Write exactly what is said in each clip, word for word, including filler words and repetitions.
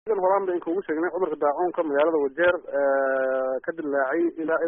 horaan baan kuugu sheegnay cudurka daacuunka magaalada Wajeer ka dilaacay ilaa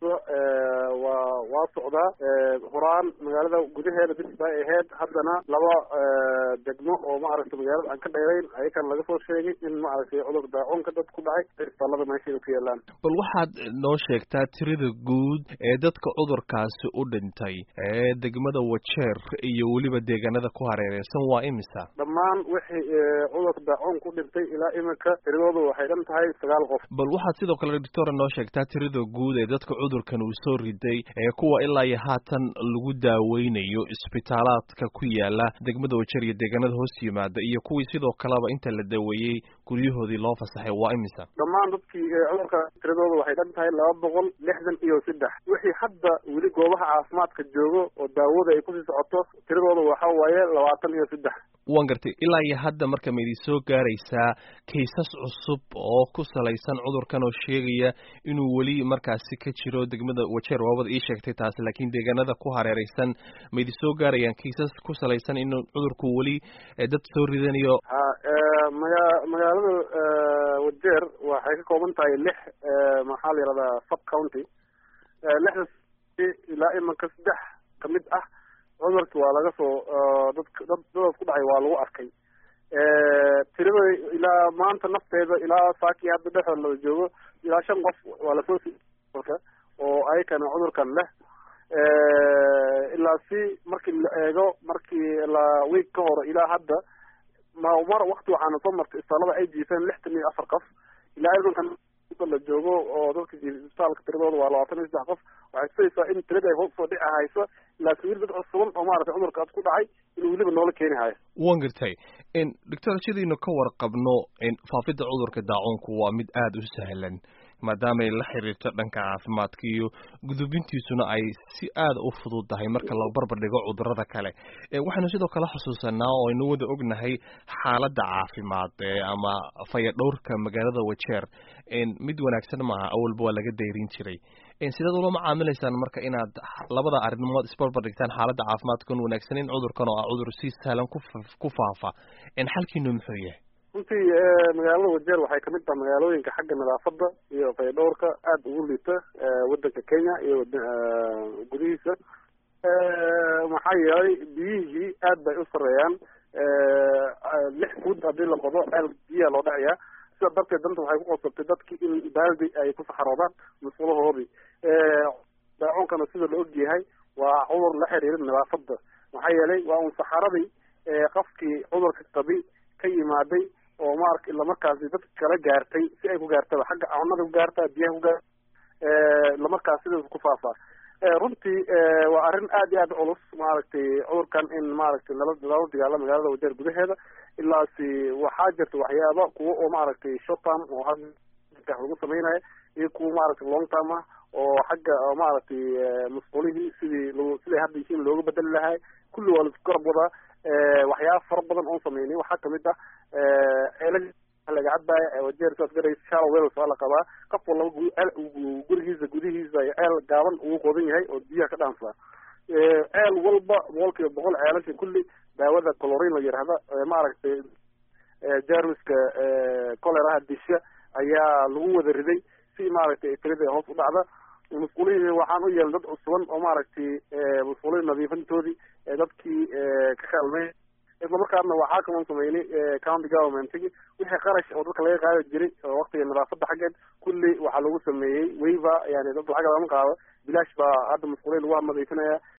waa waa socdaa horaan magaalada gudaheeda dib bay ahayd haddana laba degmo oo ma aragtay magaalada aan ka dheerayn ayakan laga soo sheegay in ma aragtay cudurka daacuunka dad ku dhacay isbitaalada meesha ku yeelaan. bal waxaad noo sheegtaa tirada guud ee dadka cudurkaasi u dhintay ee degmada Wajeer iyo waliba deegaanada ku hareeraysan waa imisa? dhammaan wixii cudurka daacuunka u dhintay ilaa imika tiradoodu waxay dhan tahay sagaal qof. bal waxaad sidoo kale doctor noo sheegtaa tirada guud ee dadka cudurkan uu soo riday ee kuwa ilaa iyo haatan lagu daaweynayo isbitaalaadka ku yaala degmada Wajeer iyo deegaanada hoos yimaada iyo kuwii sidoo kaleba inta la daweeyay guryahoodii loo fasaxay waa imisa? dhammaan dadkii cudurka tiradoodu waxay dhan tahay laba boqol lixdan iyo saddex. wixii hadda weli goobaha caafimaadka joogo oo daawada ay kusii socoto tiradoodu waxa waaye labaatan iyo saddex. waan gartay ilaa iyo hadda marka ma idin soo gaaraysaa kaysas cusub oo ku salaysan cudurkan oo sheegaya inuu weli markaasi ka jiro degmada Wajeer waabada ii sheegtay taasi laakiin deegaanada ku hareeraysan ma idin soo gaarayaan kaysas ku salaysan inuu cudurku weli dad soo ridanayo? ha magaalada Wajeer waxay ka kooban tahay lix maxaa la yiraahdaa sub county lixdaas ilaa imanka saddex kamid ah cudurka waa laga soo dadka dad dad ku dhacay waa lagu arkay tirada ilaa maanta nafteeda ilaa saaki hadda dhexda la joogo ilaa shan qof waa la soo siiyay oo ay kana cudurkan leh ilaa si markii la eego markii la week ka hor ilaa hadda ma mar waqti waxaana soo martay isbitaalada ay jiifeen lixdan iyo afar qof ilaa iminkan la joogo oo dadka isbitaalka tiradooda waa labaatan iyo saddex qof waxay tusaysaa in tirada ay hoos soo dhici hayso laakiin dad cusub oo maaragtay cudurkaas ku dhacay inuu weliba noola keeni hayo. waan gartay doctor sidaynu ka warqabno faafidda cudurka daacuunku waa mid aada u sahlan maadaama ay la xiriirto dhanka caafimaadka iyo gudubintiisuna ay si aada u fududahay marka la barbar dhigo cudurrada kale. waxaanu sidoo kale xusuusanaa oo aynu wada ognahay xaaladda caafimaad ama fayadhowrka magaalada Wajeer mid wanaagsan maaha awalba waa laga dayrin jiray. sidaad ula macaamilaysaan marka inaad labada arrimood isbarbar dhigtaan xaaladda caafimaadkan wanaagsan in cudurkan oo ah cudur si sahlan ku faafa xalkiinu muxuu yahay? runtii magaalada Wajeer waxay kamid tahay magaalooyinka xagga nadaafadda iyo fayadhowrka aada ugu liita wadanka Kenya iyo gudihiisa maxaa yeelay biyihii aad bay u sareeyaan lix fuud haddii la qodo ceel biyaha loo dhacayaa sida darteed danta waxay ku qosabtay dadkii in baaldi ay ku saxaroodaan musqulahoodii daacuunkana sida la og yahay waa cudur la xiriira nadaafadda maxaa yeelay waa un saxaradii qofkii cudurka qabi ka yimaaday oo maark ila markaasi dad kala gaartay si ay ku gaartaba xagga cunada ku gaartaa biyaha ku gaartaa ila markaas sidaas ku faafaa runtii waa arrin aad iyo aad culus maaragtay cudurkan in maaragtay nala lala dagaalo magaalada Wajeer gudaheeda ilaasi waxaa jirta waxyaaba kuwa oo maaragtay short term oo hadda lagu samaynayo iyo kuwa maaragtay long term ah oo xagga maaragtay mas'uuliyadii sidii loo sidii hadda yihiin looga bedeli lahaa kulli waa la isku garab wadaa waxyaaba fara badan oo sameynay waxaa kamid ah eelag laga cadbaayo ee Wajeer saas garay shallow wells waa la qabaa qof walba gurigiisa gudihiisa eel gaaban uu qodan yahay oo biyaha ka dhaansaa eel walba boqolkiiba boqol ceelasha kulli daawada chlorine la yiraahdo maaragtay jarmiska choleraha disha ayaa lagu wada riday si maaragtay tirada hoos u dhacda mas'uuliyiin waxaan u yeelay dad cusub oo maaragtay mas'uuliyiin nadiifintoodii dadkii ka kaalmay isla markaana waxaa kaman sameynay county government-gi wixii qarash oo dadka laga qaadi jiray waqtiga nadaafadda xaggeed kulli waxaa lagu sameeyey waiver yani dad lacag lama qaado bilaash baa hadda mas'uuliyiin lagu nadiifinaya